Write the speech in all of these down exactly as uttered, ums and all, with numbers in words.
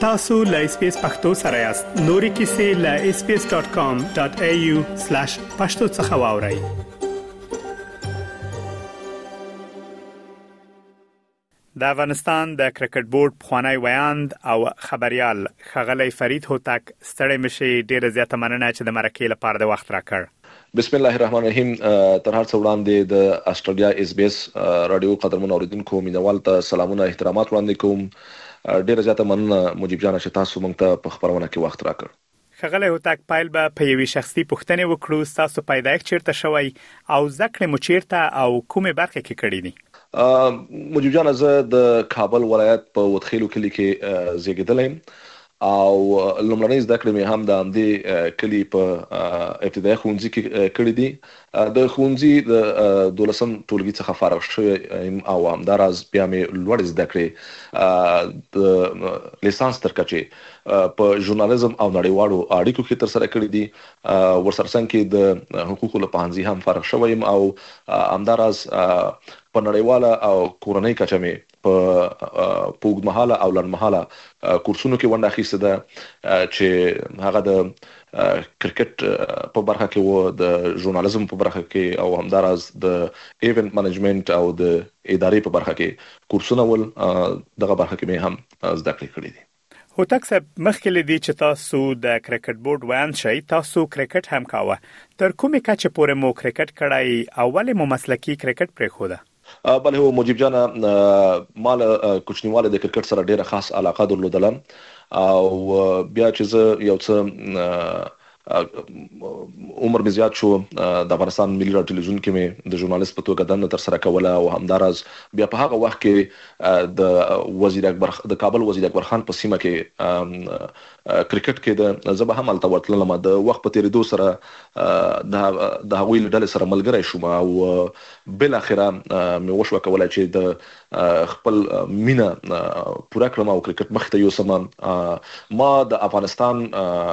تاسو لا اسپیس پختو سره یاست. نوري کیسې لا اس پی اس ډاٹ کام ډاٹ ای یو سلیش پښتو څخه واورئ. د افغانستان د کرکټ بورډ پخوانی ویاند او خبريال خغلی فرید هوتک ستړي مشي ډیره زیاته مننه چې د مرکې لپاره د وخت راکړ. بسم الله الرحمن الرحیم. تر هر څه وړاندې د استرالیا اس بي اس رادیو قدرمن اوریدونکو مینوال ته سلامونه احترامات وړاندې کوم. ډیره زیاته مننه مجيب جان چې تاسو موږ ته په خبرونه کې وخت راکړ. خغلی هوتک پایل به په یوې شخصي پوښتنې وکړو، تاسو پیدایښت چیرته شوی او ذکر مو چیرته او کومه برخه کې کړی دي؟ مجيب جان زه د کابل ولایت په وتخیلو کلی کې زیږیدلم او لومړنۍ زده کړې مې هم د همدې کلی په ابتدایي ښوونځي کې کړې دي. د ښوونځي د دولسم ټولګي څخه فارغ شوم او همداراز بیا مې لوړې زده کړې د لیسانس تر کچې په ژورنالیزم او نړیوالو اړیکو کې تر سره کړې دي. ورسره څنګه کې د حقوقو له پوهنځي هم فارغ شوم او همداراز په نړیواله او کورنۍ کچه مې په پوګمحاله او لړمحاله کورسونو کې ونډه اخیسته ده چې هغه د کرکټ په برخه کې وو، د ژورنالیزم په برخه کې او همداراز د ایونت منیجمنت او د ادارې په برخه کې کورسونه ول. دغه برخه کې مې هم زده کړې کړې دي. هوتک صاحب، مخکې لدی چې تاسو د کرکټ بورډ ویاند شئ، تاسو کرکټ هم کاوه. تر کومه کچه پورې مو کرکټ کړای او ولې مو مسلکی کرکټ پرېښوده؟ بله هو مجيب جان، مال کوچنیواله د کرکټ سره ډیره خاص علاقه درلودله او بیا چې زه یو څه عمر مې زیات شو د افغانستان ملي رادیو ټلویزیون کې مې د ژورنالیست په توګه دنده تر سره کوله او همداراز بیا په هغه وخت کې د وزیر اکبر د کابل وزیر اکبر خان په سیمه کې کرکټ کې د زبه هم الته ورتلم. د وخت په تیریدو سره د د هغوی ډلې سره ملګری شوم او بل اخره مې وشو کولای چې د خپل مینا پوره کړم او کرکټ مخ ته یوسم. ما د افغانستان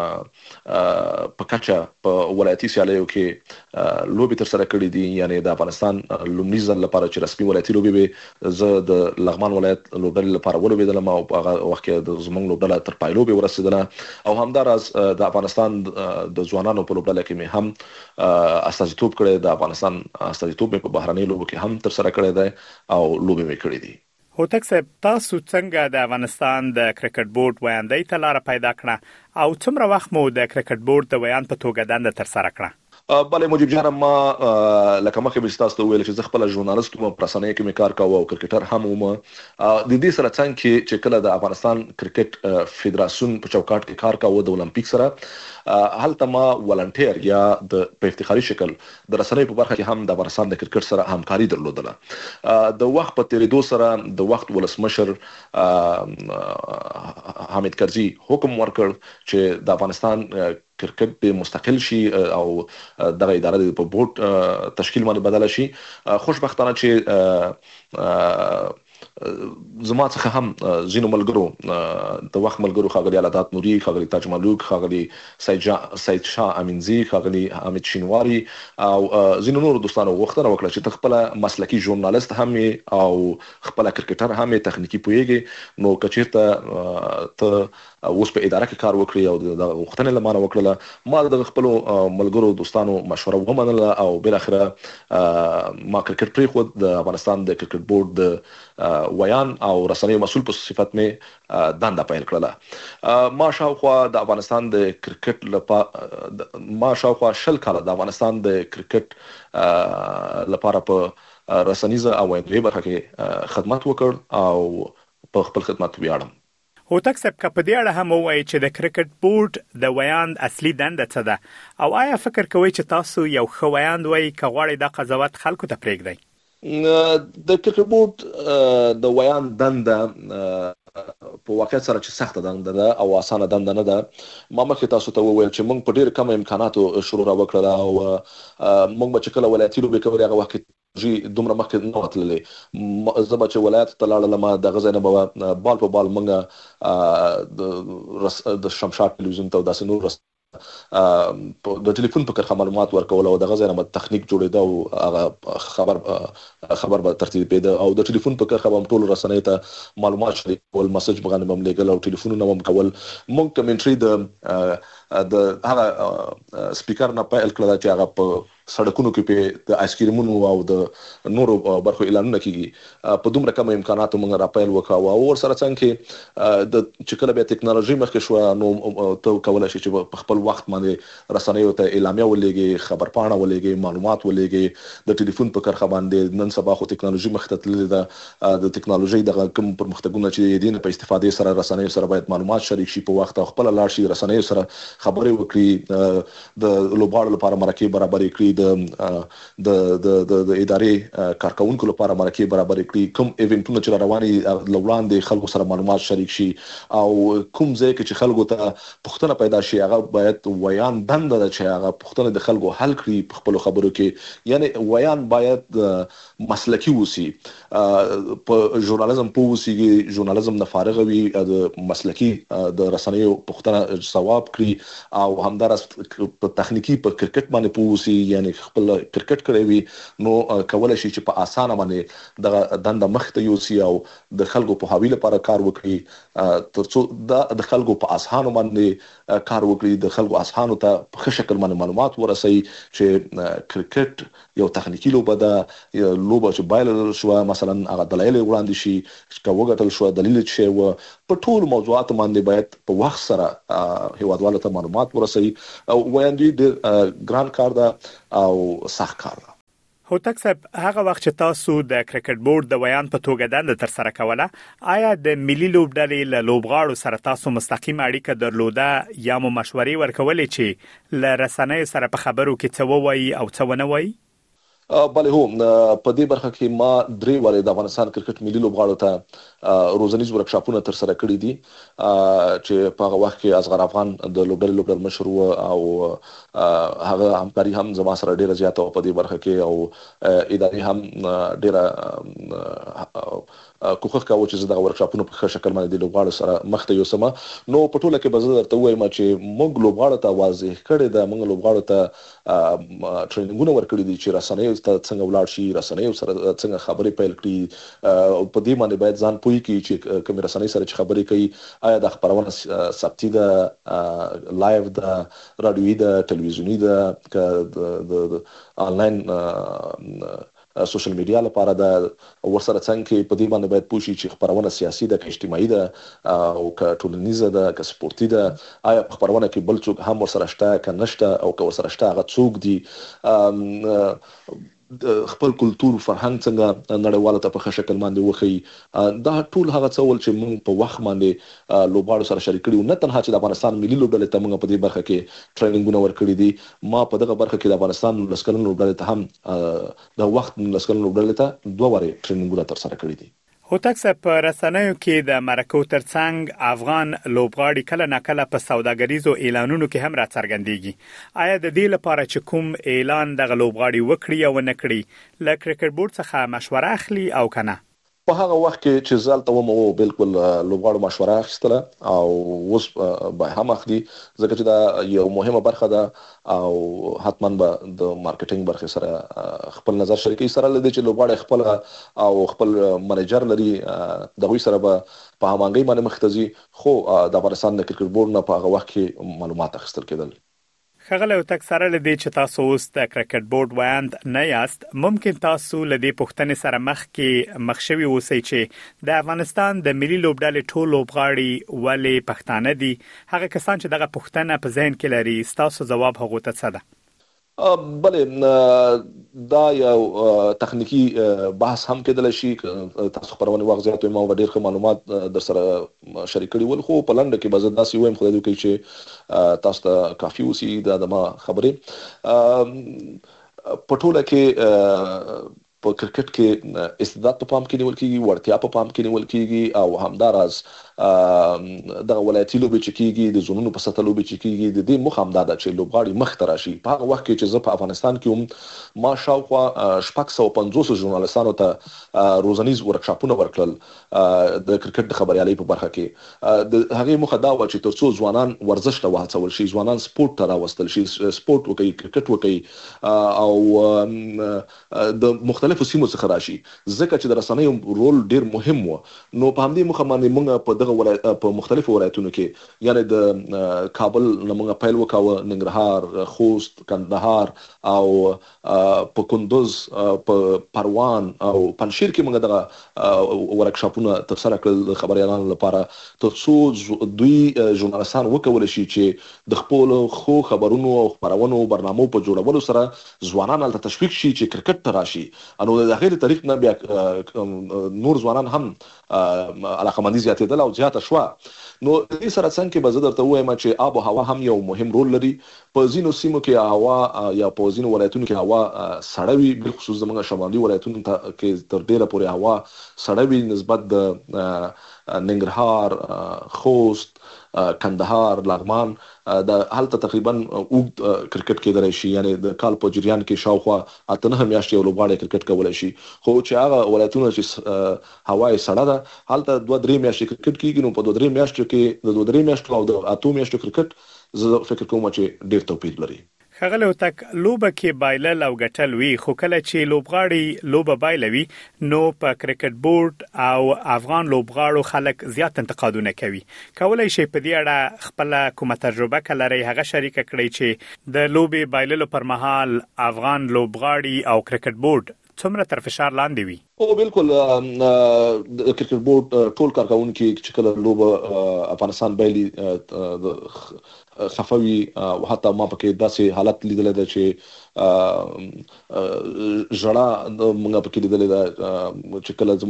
په کچه په ولایتي سیالیو کې لوبي تر سره کړې دي، یعنی د افغانستان لومړي ځل لپاره چې رسمي ولایتي لوبي به زه د لغمان ولایت لوبډلې لپاره ولوبېدلم او په هغه وخت کې د زمونږ لوبډله تر پایلوبي ورسېدله او همداراز د افغانستان د ځوانانو په لوبډله کې مې هم استازیتوب کړی. د افغانستان استازیتوب مې په بهرنۍ لوبو کې هم تر سره کړی دی او لوبي مې کړې دي. هوتک صاحب، تاسو څنګه د افغانستان د کرکټ بورډ ویاندۍ ته لار پیدا کړه او څومره وخت مو د کرکټ بورډ د ویاند په توګه دنده تر سره کړه؟ بله مجيب جان، ما لکه مخکې به تاسو ته ویل چې زه خپل ژورنالیست وم، په رسنیو کې مې کار کاوه او کرکټر هم وم. د دې سره څنګه کې چې کله د افغانستان کرکټ فدراسیون په چوکاټ کې کار کاوه د اولمپیک سره، هلته ما ولنټیر یا د په افتخاري شکل د رسنیو په برخه کې هم د افغانستان د کرکټ سره همکاري درلودله. د وخت په تیریدو سره د وخت ولسمشر حامد کرزي حکم ورکړ چې د افغانستان کرکټ به مستقل شي او دغه اداره د په بورډ تشکیل باندې بدل شي. خوشبختانه چې زما څخه هم زینو ملګرو د وخت ملګرو خاغلی علادات نوري، خاغلی تاج ملوک، خاغلی سید سید شاه امینزي، خاغلی حامد شینواری او زینو نور دوستانو وختره وکړه چې خپل مسلکی ژورنالیست هم او خپل کرکټر هم تخنیکی پوهیږي، نو کچیرته ته اوس په اداره کې کار وکړي او د وختنه لمانه وکړه. ما د خپل ملګرو دوستانو مشوره ومنله او بل اخره ما کرکټ پری خو د افغانستان د کرکټ بورډ د ویان او رسنیو مسؤل په صفت مې دنده پیل کړله. ما شاوخوا د افغانستان د کرکټ لپاره ما شاوخوا شل کاله د افغانستان د کرکټ لپاره په رسنیزه او ویاندوی برخه کې خدمت وکړ او په خپل خدمت ویاړم. هوتک صاحب، که په دې اړه هم ووایي چې د کرکټ بورډ د ویاند اصلي دنده څه ده او آیا فکر کوئ چې تاسو یو ښه ویاند وئ که غواړئ دا قضاوت خلکو ته پرېږدئ؟ د کرکټ بورډ د ویاند دنده په واقعیت سره چې سخته دنده ده او اسانه دنده نه ده. ما مخکې تاسو ته وویل چې موږ په ډېر کم امکاناتو شروع راوکړله او موږ به چې کله ولایتي لوبې کولې هغه وخت جی دومره مخکې نه وتللې. زه به چې ولایت ته لاړلم دغه ځای نه به بال په بال موږ د شمشاد ټلویزیون ته داسې نور د ټلیفون په کرخه معلومات ورکول او د غزا نه تخنیک جوړېده او هغه خبر خبر به ترتیبېده او د ټلیفون په کرخه هم ټول رسنۍ ته معلومات شریکول مسج بغانه هم لګل او ټلیفونونه هم کول مونږ کمنټري د د هغه سپیکر نه پیل کړل چې هغه په سړکونو کې په د آیسکریمونو او د نورو برخو اعلانونه کیږي په دومره کم امکاناتو موږ راپیل وکاو او ور سره څنګه د چکله به ټکنالوژي مخکې شو نو ته کولای شي چې په خپل وخت باندې رسنیو ته اعلامیه ولېږي خبر پاڼه ولېږي معلومات ولېږي د ټلیفون په کرخه باندې نن سبا خو ټکنالوژي مخته تللې ده د ټکنالوژي د کوم پرمختګونه چې دین په استفادې سره رسنیو سره باید معلومات شریک شي په وخت خپل لاړ شي رسنیو سره خبرې وکړي د لوبغاړو لپاره مرکه برابر کړي د د د د ادارې کارکونکو لپاره مرکه برابر کړي کوم ایونټونه چې رواني لوړاندې خلکو سره معلومات شریک شي او کوم ځای کې چې خلکو ته پوښتنه پیدا شي هغه باید ویان بند ده چې هغه پوښتنه د خلکو حل کړي په خپل خبرو کې یعنی ویان باید مسلکی وسی په ژورنالیزم په وسی ژورنالیزم نه فارغ وي د مسلکی د رسنیو پوښتنه ثواب کړي او همدارس په تخنیکی په کرکټ باندې په وسی یعنی خپل کرکټ کوي وي نو کولای شي چې په اسانه باندې د دنده مخته یوسي او د خلکو په حواله لپاره کار وکړي ترڅو د خلکو په اسانه باندې کار وکړي د خلکو اسانه ته په شکل باندې معلومات ورسي چې کرکټ یو تخنیکی لوبه ده لوبه چې بایل شو مثلا هغه دلایل وړاندې شي چې وګټل شو دلیل چې و په ټول موضوعات باندې باید په وخت سره هیوادوالو ته معلومات ورسي او وایي د ګران کار ده او سخت کار ده. هوتک صاحب هغه وخت چې تاسو د کرکټ بورډ د ویان په توګه دنده تر سره کوله آیا د ملي لوبډلې له لوبغاړو سره تاسو مستقیم اړیکه درلوده یا مو مشورې ورکولې چې له رسنیو سره په خبرو کې څه وایي او څه ونه وایي؟ بله هو په دې برخه کې ما درې واره د افغانستان کرکټ ملي لوبغاړو ته روزنیز ورکشاپونه تر سره کړی دي چې په هغه وخت کې اصغر افغان د لوبډلې لوبډل مشر او هغه همکاري هم زما سره ډیره زیاته په دې برخه کې او اداري هم ډیره کوخه کاوه چې دا ورکشاپونه په ښه شکل باندې د لوبغاړو سره مخته یو سم نو په ټوله کې به زه درته وایم چې موږ لوبغاړو ته واضح کړی دا موږ لوبغاړو ته ټریننګونه ورکړي دي چې رسنۍ ته څنګه ولاړ شي رسنۍ سره څنګه خبرې پیل کړي او په دې باندې باید ځان پوي کړي چې کوم رسنۍ سره چې خبرې کوي آیا د خبرونه ثبتي ده لایو ده رادیوي ده ټلویزیونی ده د آنلاین سوشل میډیا لپاره دا ورسره څنګه په دې باندې باید پوښي چې خبرونه سیاسي ده که اجتماعي ده او که ټولنیزه ده که سپورتي ده آیا په خبرونه کې بل څوک هم ورسره شته که نشته او که ورسره شته هغه څوک دي خپل کلچر فرهنګ څنګه نړیواله ته په شکل باندې وخی دا ټول هغه څه ول چې موږ په وخت باندې لوبغاړو سره شریک کړي نه تنها چې د افغانستان ملي لوبډلې ته موږ په دې برخه کې ټریننګونه ورکړي دي ما په دغه برخه کې د افغانستان لسکلن لوبډلې ته هم د وخت لسکلن لوبډلې ته دوه واره ټریننګونه تر سره کړي دي. هوتک صاحب په رسنیو کې د مرکو ترڅنګ افغان لوبغاړي کله ناکله په سوداګریزو اعلانونو کې هم راڅرګندېږي آیا د دې لپاره چې کوم اعلان د لوبغاړي وکړي او نه کړي ل کرکټ بورډ څخه مشوره اخلي او کنه؟ په هغه وخت کې چې زالته و مو بالکل لوبغاړو مشوره اخیستله او اوس به هم اخلي ځکه چې دا یو مهمه برخه ده او حتما به د مارکیټینګ برخه سره خپل نظر شریکي سره لدی چې لوبغاړي خپل او خپل منیجر لري د وی سره به په همغږي باندې مختزي خو د افغانستان د کرکټ بورډ نه په هغه وخت کې معلومات اخیستل کېدل. خغله تک سره لدی چې تاسو اوس د کرکټ بورډ وایند نه یاست ممکن تاسو لدی پښتنې سره مخ کې مخشوي اوسئ چې د افغانستان د ملي لوبډلې ټول لوبغاړي ولې پښتانه دي هغه کسان چې دغه پښتنه په ذهن کې لري تاسو جواب هغه ته څه ده؟ بله دا یو تخنیکی بحث هم کېدل شي تاسو خبرونه واغزیات ما ډېر ښه معلومات در سره شریک کړي ول خو په لنډه کې به زه داسې وایم خدای دې وکړي چې تاسو ته کافي وسی دا د ما خبرې په ټوله کې په کرکټ کې استعداد په پام کې نیول کیږي، وړتیا په پام کې نیول کیږي او همداراز د ولایتي لوبې چې کیږي د زونونو په سطح لوبې چې کیږي د دې مخ همدا ده چې لوبغاړي مخ ته راشي. په هغه وخت کې چې زه په افغانستان کې هم ما شاوخوا شپږ سوه پنځوس ژورنالستانو ته روزنیز ورکشاپونه ورکړل د کرکټ د خبريالۍ په برخه کې. د هغې موخه دا وه چې تر څو ځوانان ورزش ته وهڅول شي، ځوانان سپورت ته راوستل شي، سپورت وکړي، کرکټ وکړي او د مختلفو سیمو څخه راشي، ځکه چې د رسنیو رول ډیر مهم و. نو په همدې موخه باندې موږ په دغه په مختلفو ولایتونو کې یعنی د کابل نه موږ پیل وکاوه، ننګرهار، خوست، کندهار او په کندوز، په پروان او پنشیر کې موږ دغه ورکشاپونه ترسره کړل د خبريالانو لپاره، تر څو دوی ژورنالستان وکولای شي چې د خپل خو خبرونو او خبرونو برنامو په جوړولو سره ځوانان ته تشویق شي چې کرکټ ته راشي. انو د غیر طریق نه بیا نور ځوانان هم علاقمندي زیاتېدل او زیاته شوه. نو دې سره څنګه کې به زه درته وایم چې آب او هوا هم یو مهم رول لري. په ځینو سیمو کې هوا یا په ځینو ولایتونو کې هوا سړه وي، بالخصوص زموږ شمالي ولایتونو کې تر ډیره پورې هوا سړه وي نسبت د ننګرهار، خوست، کندهار، لغمان. د هلته تقریبا اوږد کرکټ کېدلی شي، یعنی د کال په جریان کې شاوخوا اته نهه میاشتې یو لوبغاړی کرکټ کولی شي. خو چې هغه ولایتونه چې هوا یې سړه ده هلته دوه درې میاشتې کرکټ کېږي. نو په دوه درې میاشتو کې د دوه درې میاشتو او د اتو میاشتو کرکټ زه فکر کوم چې ډیر توپیر لري. خغل او تک لوبه کې بایلل او ګټل وی، خو کله چې لوبغاړي لوبه بایلوي نو په کرکټ بورډ او افغان لوبغاړو خلک زیات انتقادونه کوي. کولای شي په دې اړه خپل کومه تجربه کلري هغه شریک کړي چې د لوبې بایللو پر مهال افغان لوبغاړي او کرکټ بورډ څومره تر فشار لاندې وي؟ او بالکل د کرکټ بورډ ټول کارکونکي چې کله لوبه افغانستان بایلي خفوي، او حتی ما پکې داسې حالت لیدل دی چې ژړا موږ پکې لیدل دی چې کله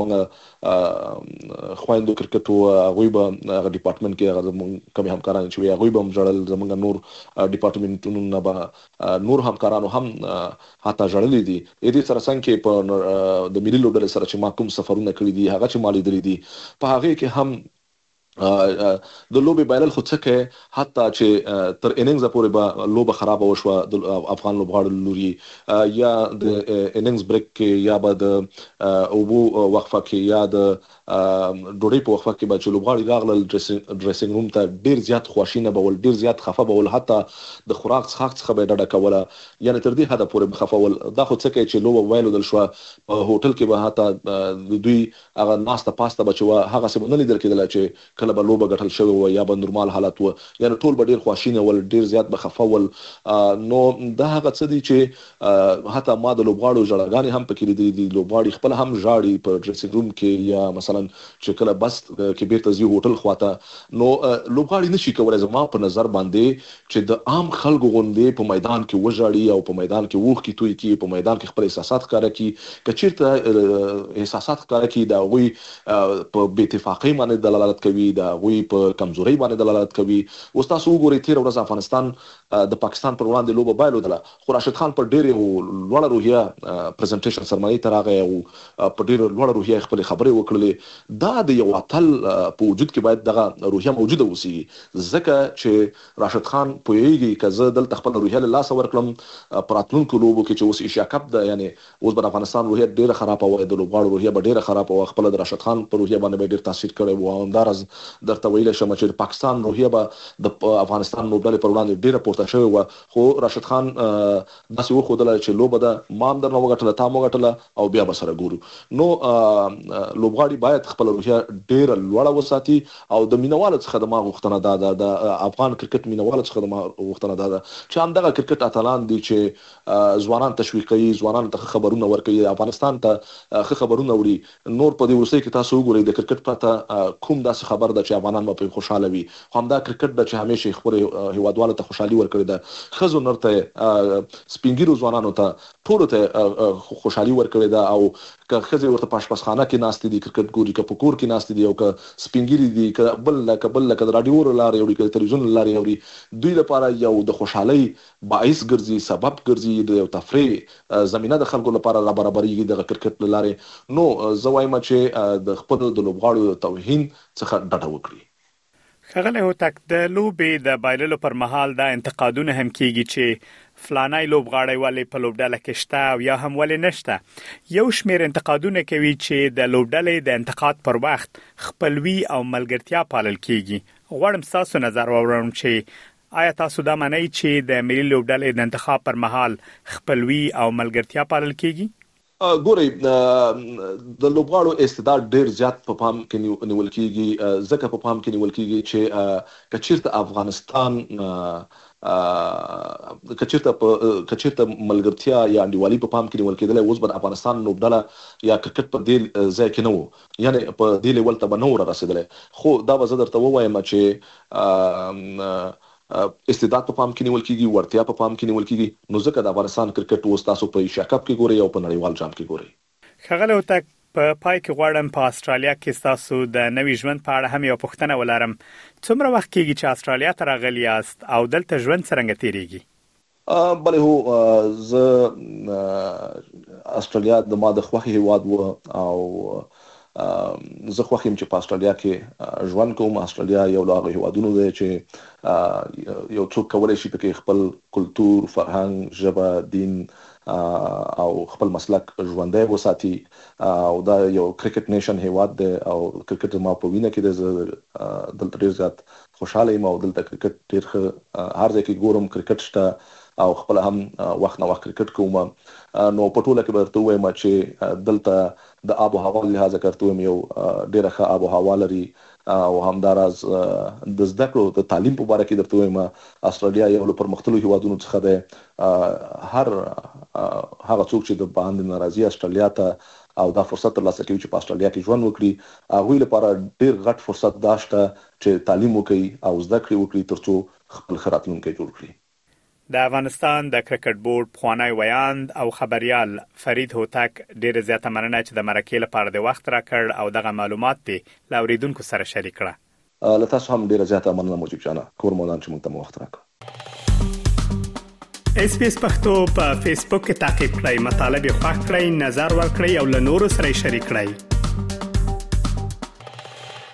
زموږ خويندو کرکټ او هغوی به هغه ډپارټمنټ کې هغه زموږ کمی همکاران چې هغوی به هم ژړل، زموږ نور ډپارټمنټونو نه به نور همکارانو هم حتی ژړلي دي. دې سره څنګه کې په د ملي لوبډلې سره چې ما کوم سفرونه کړي دي هغه چې ما لیدلي دي، په هغې کې هم د لوبې بایلل خو څه کوي، حتی چې تر اننګز پورې به لوبه خراب وشوه د افغان لوبغاړو لوري، یا د اننګز بریک کې یا به د اوبو وقفه کې یا د ډوډۍ په وقفه کې به چې لوبغاړي راغلل ډریسنګ روم ته ډیر زیات خواشینه بول، ډیر زیات خفه بول، حتی د خوراک څښاک څخه به ډډه کوله، یعنی تر دې حده پورې خفول. دا خو څه کوي چې لوبه وایلودل شوه په هوټل کې به حتی د دوی هغه ناسته پاسته به چې هغه څه نه لیدل کېدله چې کله به لوبه ګټل شوی و یا به نورمال حالت و، یعنی ټول به ډیر خواشینه ول، ډیر زیات به خفه ول. نو دا هغه څه دي چې حتی ما د لوبغاړو ژړاګانې هم پکې لیدلې دي، لوبغاړي خپل هم ژاړي په ډریسنګ روم کې یا مثلا چې کله بس کې بیرته ځي هوټل خواته. نو لوبغاړي نشي کولای زما په نظر باندې چې د عام خلکو غوندې په میدان کې وژاړي او په میدان کې ووخ کې توي کې په میدان کې خپل احساسات ښکاره کړي. که چیرته احساسات ښکاره کړي دا غوي په بې اتفاقۍ باندې دلالت کوي، دا غوي په کمزوري باندې دلالت کوي. اوس تاسو وګورئ تیر ورځ افغانستان د پاکستان پر وړاندې لوبه بایلودله، خو راشد خان پر ډېر لوړه روحیه پریزنټیشن سرمایي ته راغی او په ډېر لوړه روحیه خپل خبرې وکړلې. دا د یو اتل په وجود کې باید دغه روحیه موجوده اوسي، ځکه چې راشد خان پوهیږي که زه دلته خپل روحیه له لاسه ورکړم په راتلونکو لوبو کې چې اوس ایشیا کپ ده، یعنی اوس به د افغانستان روحیه ډېره خرابه وه، د لوبغاړو روحیه به ډېره خرابه وه، خپله د راشد خان په روحیه باندې به ډېر تاثیر کړی و. او همداراز درته ویلی شم چې د پاکستان روحیه به د افغانستان لوبډلې پر وړاندې ډېره پورته شوې وه، خو راشد خان داسې وښودله چې لوبه ده ما هم درنه وګټله تا هم وګټله او بیا به سره ګورو. نو لوبغاړي باید خپله روحیه ډېره لوړه وساتي او د مینوالو څخه د ما غوښتنه دا ده، د افغان کرکټ مینوالو څخه د ما غوښتنه دا ده چې همدغه کرکټ اتلان دي چې ځوانان تشویق کوي، ځوانانو ته خبرونه ورکوي، افغانستان ته ښه خبرونه وړي. نور په دې وروستۍ کې تاسو وګورئ د کرکټ پرته کوم داسې خبر ده چې افغانان به پرې خوشحاله وي، خو همدا کرکټ ده چې همیشه خپلو هیوادوالو ته خوشحالي ورکړې ده، ښځو نر ته سپین ږیرو ځوانانو ته ټول ته خوشحالي ورکړې ده او که خزه ورته پاشپاسخانه کې ناست دي کرکټ ګوري که په کور کې ناست دي او که سپینګری دي که بل لکه بل لکه رادیو لارې او که تلویزیون لارې او دوی لپاره یو د خوشحالي باعث ګرځي سبب ګرځي د تفریح زمينه د خلکو لپاره را برابرېږي د کرکټ لارې نو زه وایم چې د خپل د لوبغاړو توهین څخه ډډه وکړي. خغله هوتک د لوبې د بایللو پر مهال د انتقادونه هم کیږي چې فلانای لوبغاړی ولې په لوبډله کې شته او یا هم ولې نشته. یو شمېر انتقادونه کوي چې د لوبډلې د انتقاد پر وخت خپلوي او ملګرتیا پالل کیږي. غواړم تاسو نظر واورم چې آیا تاسو دا معنی چې د ملي لوبډلې د انتخاب پر مهال خپلوي او ملګرتیا پالل کیږي؟ ګوري د لوبغاړو استعداد ډیر زیات په پام کې نیول کیږي ځکه په پام کې نیول کیږي چې کچیرته افغانستان کچیرته کچیرته ملګرتیا یا انډیوالي په پام کې نیول کېدل اوس په افغانستان لوبډله یا کرکټ په دې ځای کې نه وو یعنی په دې لیول ته بنور رسیدلې خو دا وزه درته وایم چې استعداد په پام کې نیول کیږي ورتیا په پام کې نیول کیږي نو ځکه د افغانستان کرکټ اوس تاسو په ایشیا کپ کې ګوري او په نړیوال جام کې ګوري. خغله وتک په پای کې غواړم په استرالیا کې تاسو د نوي ژوند په اړه هم یو پوښتنه ولرم. څومره وخت کېږي چې استرالیا ته راغلی یاست او دلته ژوند څنګه تیریږي؟ بله هو زه استرالیا د ما د خوښي هیواد و او زه خوښ یم چې په استرالیا کې ژوند کوم. استرالیا یو له هغو هیوادونو دی چې یو څوک کولی شي پکې خپل کلتور فرهنګ ژبه دین او خپل مسلک ژوندی وساتي او دا یو کرکټ نیشن هیواد دی او کرکټ ما په وینه کې دی. دلته ډیر زیات خوشاله یم او دلته کرکټ ډیر هر ځای کې ګورم کرکټ شته او خپل هم وخت نه وخت کرکټ کوم. نو په ټوله کې برته وایم چې دلته د آب او هوا لحاظ کړو یو ډیره ښه آب او هوا لري او همداراز د زده کړو د تعلیم په اړه کې درته وایم استرالیا یو له پرمختللو هیوادونو څخه ده. هر هغه څوک چې د باندې ناراضي استرالیا ته او دا فرصت ترلاسه کوي چې په استرالیا کې ژوند وکړي هغوی لپاره ډیر غټ فرصت داشته چې تعلیم وکړي او زده کړې وکړي ترڅو خپل ښه راتلونکی جوړ کړي. د افغانستان د کرکټ بورډ پخوانی ویاند او خبريال فرید هوتک ډیر زیاته مننه چې د مرکې لپاره د وخت راکړ او دغه معلومات دي لاوریدونکو سره شریک کړه. له تاسو هم ډیر زیاته مننه موجب جانا کور مولان چې موږ ته وخت راکړ. اس پی اس پختو په فیسبوک کې تا کې پلی مطالب یو فاک کړئ نظر ور کړئ او له نورو سره شریک کړئ.